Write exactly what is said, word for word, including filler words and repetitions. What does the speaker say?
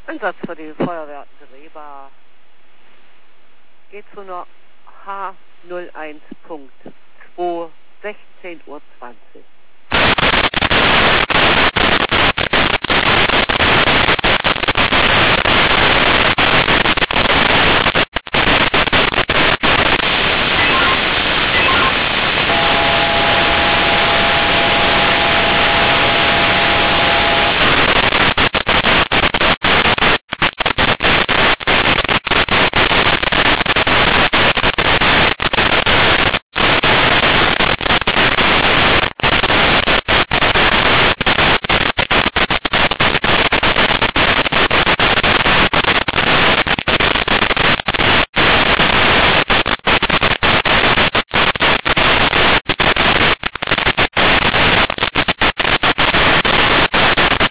Einsatz für die Feuerwehr Reba geht zu einer H null eins Punkt zwei, sechzehn Uhr zwanzig.